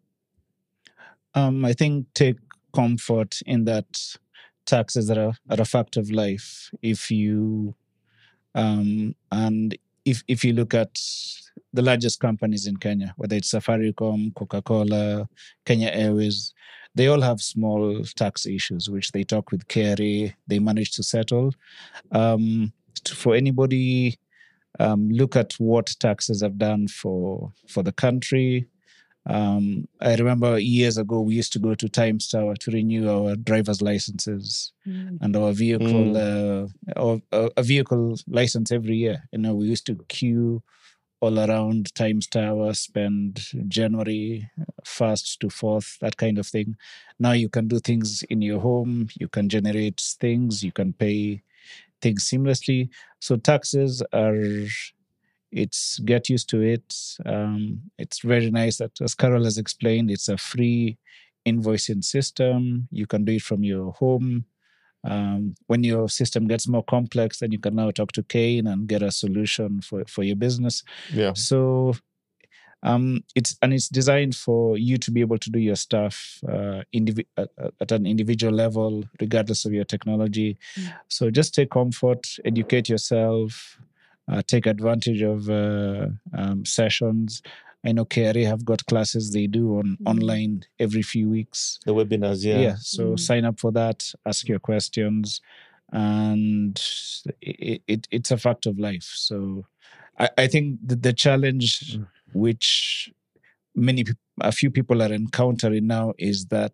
Speaker 4: Um, I think take comfort in that taxes are a, are a fact of life. If you um, and if if you look at the largest companies in Kenya, whether it's Safaricom, Coca-Cola, Kenya Airways, they all have small tax issues which they talk with K R A, they manage to settle. Um, to- for anybody, um, look at what taxes have done for for the country. Um, I remember years ago we used to go to Times Tower to renew our driver's licenses
Speaker 2: Mm.
Speaker 4: and our vehicle uh, our, uh, a vehicle license every year. You know, we used to queue all around Times Tower, spend January first to fourth, that kind of thing. Now you can do things in your home. You can generate things. You can pay things seamlessly. So taxes are. It's get used to it. Um, it's very nice that, as Carol has explained, it's a free invoicing system. You can do it from your home. Um, when your system gets more complex, then you can now talk to Kane and get a solution for, for your business.
Speaker 1: Yeah.
Speaker 4: So um, it's and it's designed for you to be able to do your stuff uh, indivi- at, at an individual level, regardless of your technology.
Speaker 2: Mm.
Speaker 4: So just take comfort, educate yourself, uh, take advantage of uh, um, sessions. I know K R A have got classes they do on
Speaker 2: Mm.
Speaker 4: online every few weeks.
Speaker 1: The webinars, yeah.
Speaker 4: Yeah, so
Speaker 2: Mm.
Speaker 4: sign up for that, ask your questions, and it, it, it's a fact of life. So I, I think the, the challenge
Speaker 3: Mm.
Speaker 4: which many peop- a few people are encountering now is that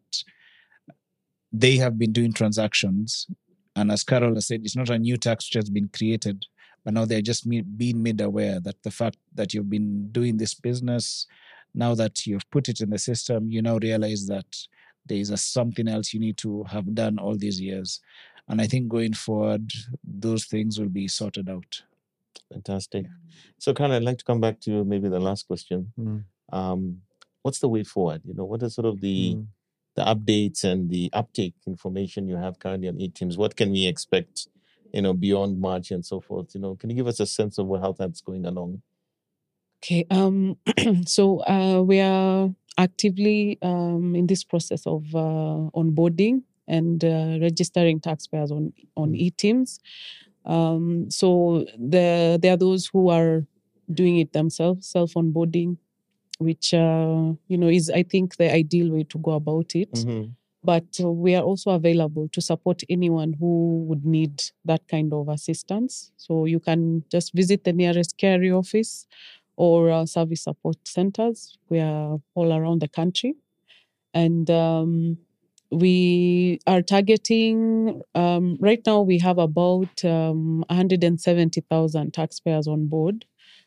Speaker 4: they have been doing transactions, and as Carol has said, it's not a new tax which has been created, but now they're just me- being made aware that the fact that you've been doing this business, now that you've put it in the system, you now realize that there is a, something else you need to have done all these years. And I think going forward, those things will be sorted out.
Speaker 1: Fantastic. So, Karen, I'd like to come back to maybe the last question.
Speaker 3: Mm.
Speaker 1: Um, what's the way forward? You know, what are sort of the
Speaker 3: Mm.
Speaker 1: the updates and the uptake information you have currently on eTeams? What can we expect, you know, beyond March and so forth? You know, can you give us a sense of how that's going along?
Speaker 2: Okay. Um. so uh, we are actively um, in this process of uh, onboarding and uh, registering taxpayers on on
Speaker 3: Mm.
Speaker 2: eTeams. Um. So there there are those who are doing it themselves, self onboarding, which uh, you know is I think the ideal way to go about it.
Speaker 1: Mhm.
Speaker 2: But uh, we are also available to support anyone who would need that kind of assistance. So you can just visit the nearest K R A office or uh, service support centers. We are all around the country. And um, we are targeting, um, right now we have about um, one hundred seventy thousand taxpayers on board,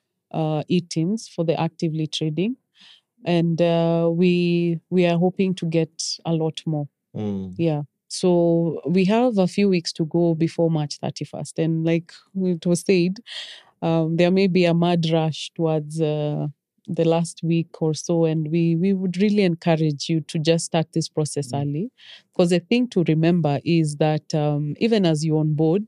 Speaker 2: uh, eTIMS for the actively trading. And uh, we we are hoping to get a lot more.
Speaker 1: Mm.
Speaker 2: Yeah. So we have a few weeks to go before March thirty-first. And like it was said, um, there may be a mad rush towards uh, the last week or so. And we, we would really encourage you to just start this process
Speaker 1: Mm.
Speaker 2: early. Because the thing to remember is that um, even as you onboard,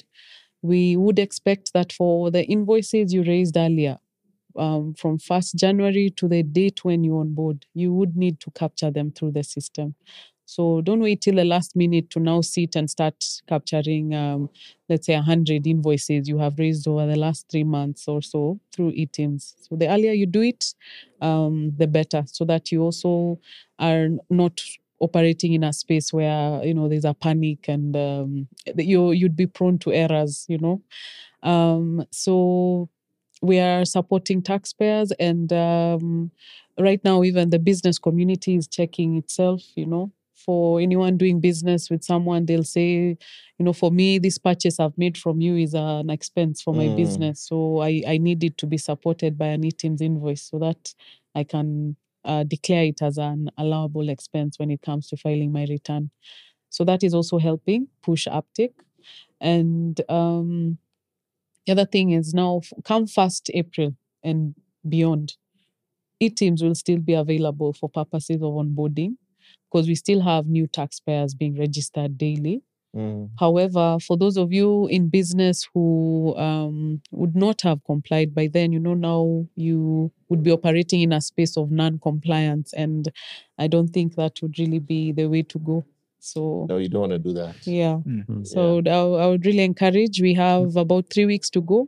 Speaker 2: we would expect that for the invoices you raised earlier, um, from first January to the date when you onboard, you would need to capture them through the system. So don't wait till the last minute to now sit and start capturing, um, let's say, one hundred invoices you have raised over the last three months or so through eTIMS. So the earlier you do it, um, the better, so that you also are not operating in a space where, you know, there's a panic and um, you, you'd be prone to errors, you know. Um, so we are supporting taxpayers, and um, right now even the business community is checking itself, you know. For anyone doing business with someone, they'll say, you know, for me, this purchase I've made from you is an expense for my
Speaker 1: Mm.
Speaker 2: business. So I, I need it to be supported by an eTIMS invoice so that I can uh, declare it as an allowable expense when it comes to filing my return. So that is also helping push uptake. And um, the other thing is now, f- come first April and beyond, eTIMS will still be available for purposes of onboarding because we still have new taxpayers being registered daily.
Speaker 1: Mm.
Speaker 2: However, for those of you in business who um, would not have complied by then, you know, now you would be operating in a space of non-compliance, and I don't think that would really be the way to go. So,
Speaker 1: No, you don't want to do that.
Speaker 2: yeah.
Speaker 4: Mm.
Speaker 3: Mm.
Speaker 2: So I, I would really encourage. We have about three weeks to go.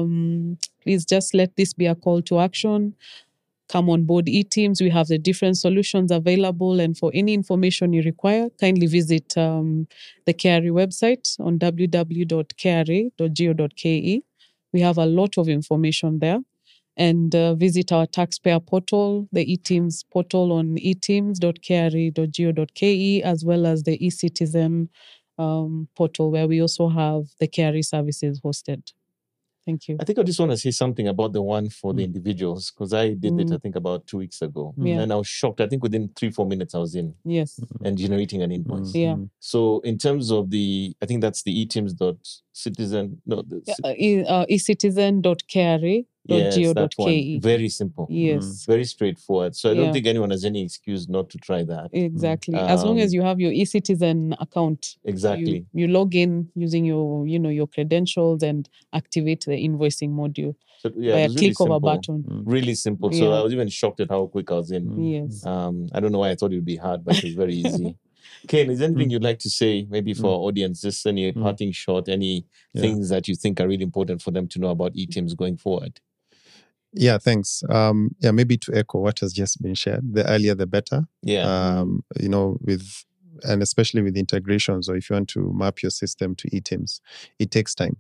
Speaker 2: Um, please just let this be a call to action. Come on board eTIMS. We have the different solutions available, and for any information you require, kindly visit um, the K R A website on w w w dot k r a dot go dot k e. We have a lot of information there. And uh, visit our taxpayer portal, the eTIMS portal on e tims dot k r a dot go dot k e, as well as the eCitizen um, portal, where we also have the K R A services hosted. Thank you.
Speaker 1: I think I just want to say something about the one for the
Speaker 3: Mm.
Speaker 1: individuals, because I did it, I
Speaker 2: Mm.
Speaker 1: think, about two weeks ago.
Speaker 2: Yeah.
Speaker 1: And I was shocked. I think within three, four minutes, I was in
Speaker 2: Yes.
Speaker 1: and generating an invoice.
Speaker 3: Mm.
Speaker 2: Yeah.
Speaker 3: Mm.
Speaker 1: So in terms of the, I think that's the eTIMS.citizen, no, the,
Speaker 2: Yeah, uh, e- uh, ecitizen dot k r a dot
Speaker 1: yes,
Speaker 2: go
Speaker 1: that
Speaker 2: dot
Speaker 1: one.
Speaker 2: k e.
Speaker 1: Very simple.
Speaker 2: Yes.
Speaker 1: Very straightforward. So I don't
Speaker 2: Yeah.
Speaker 1: think anyone has any excuse not to try that.
Speaker 2: Exactly. As long
Speaker 1: Um,
Speaker 2: as you have your eCitizen account,
Speaker 1: Exactly.
Speaker 2: you, you log in using your, you know, your credentials and activate the invoicing module
Speaker 1: So yeah,
Speaker 2: by
Speaker 1: it
Speaker 2: a
Speaker 1: was really
Speaker 2: click of a
Speaker 1: simple.
Speaker 2: button.
Speaker 3: Mm.
Speaker 1: Really simple. So
Speaker 2: Yeah.
Speaker 1: I was even shocked at how quick I was in.
Speaker 3: Mm.
Speaker 2: Yes.
Speaker 1: Um, I don't know why I thought it would be hard, but it was very easy. Kane, is there anything
Speaker 3: Mm.
Speaker 1: you'd like to say, maybe for
Speaker 3: Mm.
Speaker 1: our audience, just any
Speaker 3: Mm.
Speaker 1: parting shot, any
Speaker 3: Yeah.
Speaker 1: things that you think are really important for them to know about eTIMS going forward?
Speaker 3: Yeah, thanks. Um, yeah, maybe to echo what has just been shared, the earlier the better.
Speaker 1: Yeah.
Speaker 3: Um, you know, with and especially with integrations, or if you want to map your system to eTIMS, it takes time.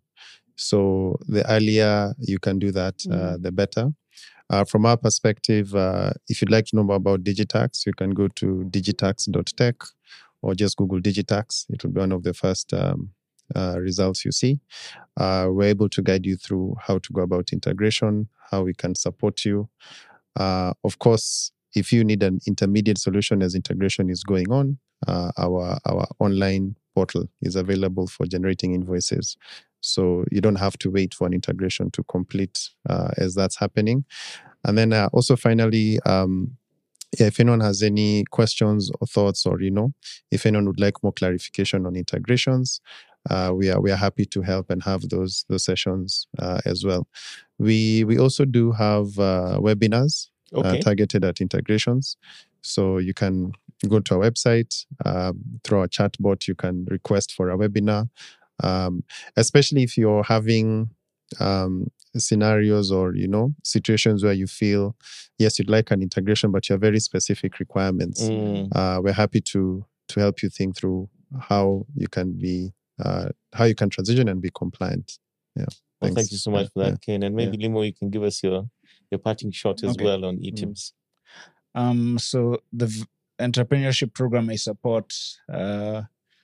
Speaker 3: So the earlier you can do that, uh, the better. Uh, from our perspective, uh, if you'd like to know more about Digitax, you can go to digitax dot tech or just Google Digitax. It will be one of the first um, uh, results you see. Uh, we're able to guide you through how to go about integration, how we can support you. Uh, of course, if you need an intermediate solution as integration is going on, uh, our our online portal is available for generating invoices. So you don't have to wait for an integration to complete uh, as that's happening. And then uh, also finally, um, yeah, if anyone has any questions or thoughts, or you know, if anyone would like more clarification on integrations, uh, we are we are happy to help and have those those sessions uh, as well. We we also do have uh, webinars
Speaker 1: Okay.
Speaker 3: uh, targeted at integrations, so you can go to our website uh, through our chatbot. You can request for a webinar, um, especially if you're having um, scenarios or you know situations where you feel yes you'd like an integration but you have very specific requirements.
Speaker 1: Mm.
Speaker 3: Uh, we're happy to to help you think through how you can be uh, how you can transition and be compliant. Yeah.
Speaker 1: Well,
Speaker 3: Thanks.
Speaker 1: thank you so much for that,
Speaker 3: Yeah.
Speaker 1: Kane. And maybe Limo, you can give us your your parting shot as
Speaker 4: Okay.
Speaker 1: well on eTIMS.
Speaker 4: Um, so the v- entrepreneurship program I support uh,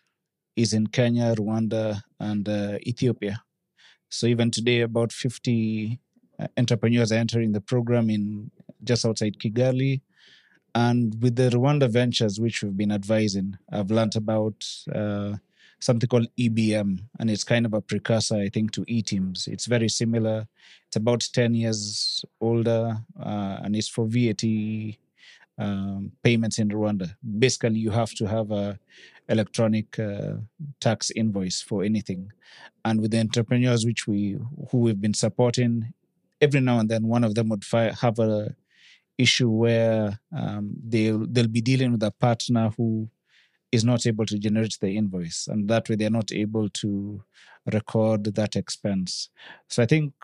Speaker 4: is in Kenya, Rwanda, and uh, Ethiopia. So even today, about fifty uh, entrepreneurs are entering the program in just outside Kigali. And with the Rwanda Ventures, which we've been advising, I've learned about uh, something called E B M, and it's kind of a precursor, I think, to eTIMS. It's very similar. It's about ten years older, uh, and it's for V A T um, payments in Rwanda. Basically, you have to have a electronic uh, tax invoice for anything. And with the entrepreneurs which we who we've been supporting, every now and then one of them would fi- have a issue where um, they'll they'll be dealing with a partner who is not able to generate the invoice, and that way they're not able to record that expense. So I think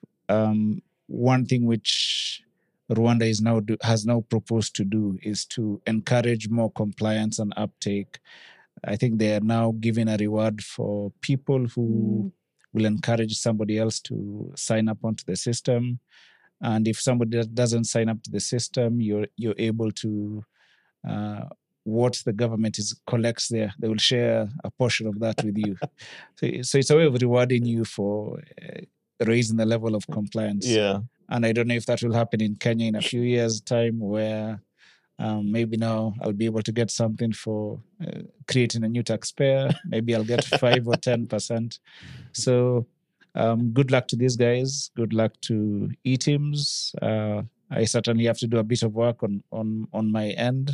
Speaker 4: um, one thing which Rwanda is now do, has now proposed to do is to encourage more compliance and uptake. I think they are now giving a reward for people who mm. will encourage somebody else to sign up onto the system. And if somebody doesn't sign up to the system, you're you're able to uh, what the government is collects there. They will share a portion of that with you. So, so it's a way of rewarding you for uh, raising the level of compliance.
Speaker 1: Yeah.
Speaker 4: And I don't know if that will happen in Kenya in a few years' time, where um, maybe now I'll be able to get something for uh, creating a new taxpayer. Maybe I'll get five or ten percent. So. Um, good luck to these guys. Good luck to eTIMS. Uh, I certainly have to do a bit of work on on on my end,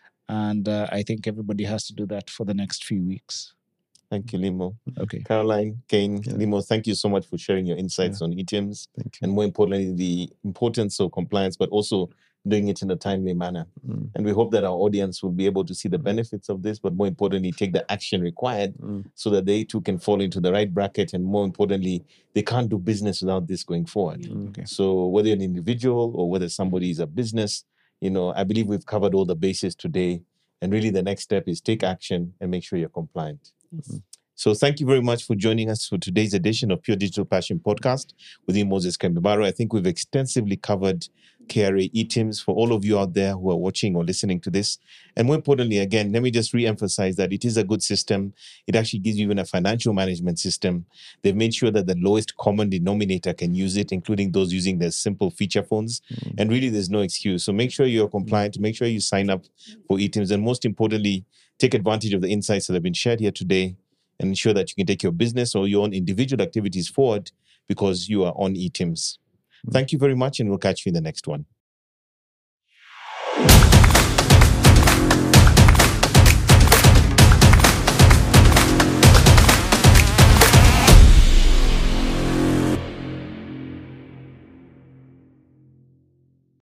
Speaker 4: and uh, I think everybody has to do that for the next few weeks.
Speaker 1: Thank you, Limo.
Speaker 4: Okay.
Speaker 1: Caroline, Kane,
Speaker 3: Yeah.
Speaker 1: Limo, thank you so much for sharing your insights
Speaker 3: Yeah.
Speaker 1: on eTIMS,
Speaker 3: Thank you.
Speaker 1: and more importantly, the importance of compliance, but also doing it in a timely manner.
Speaker 3: Mm.
Speaker 1: And we hope that our audience will be able to see the benefits of this, but more importantly, take the action required
Speaker 3: Mm.
Speaker 1: so that they too can fall into the right bracket. And more importantly, they can't do business without this going forward.
Speaker 3: Mm.
Speaker 4: Okay.
Speaker 1: So whether you're an individual or whether somebody is a business, you know, I believe we've covered all the bases today. And really the next step is take action and make sure you're compliant.
Speaker 3: Mhm.
Speaker 1: So thank you very much for joining us for today's edition of Pure Digital Passion Podcast with me, Moses Kambibaro. I think we've extensively covered K R A eTIMS for all of you out there who are watching or listening to this. And more importantly, again, let me just re-emphasize that it is a good system. It actually gives you even a financial management system. They've made sure that the lowest common denominator can use it, including those using their simple feature phones.
Speaker 3: Mm.
Speaker 1: And really, there's no excuse. So make sure you're compliant. Make sure you sign up for eTIMS. And most importantly, take advantage of the insights that have been shared here today and ensure that you can take your business or your own individual activities forward because you are on eTIMS. Thank you very much, and we'll catch you in the next one.